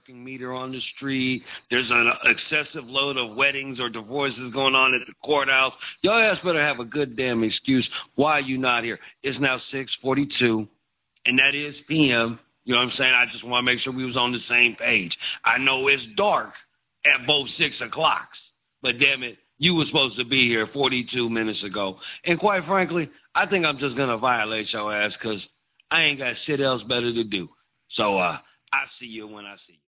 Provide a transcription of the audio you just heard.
parking meter on the street. There's an excessive load of weddings or divorces going on at the courthouse. Your ass better have a good damn excuse why you not here. It's now 6:42, and that is p.m. You know what I'm saying? I just want to make sure we was on the same page. I know it's dark at both 6 o'clocks, but damn it, you were supposed to be here 42 minutes ago. And quite frankly, I think I'm just going to violate your ass because I ain't got shit else better to do. So I see you when I see you.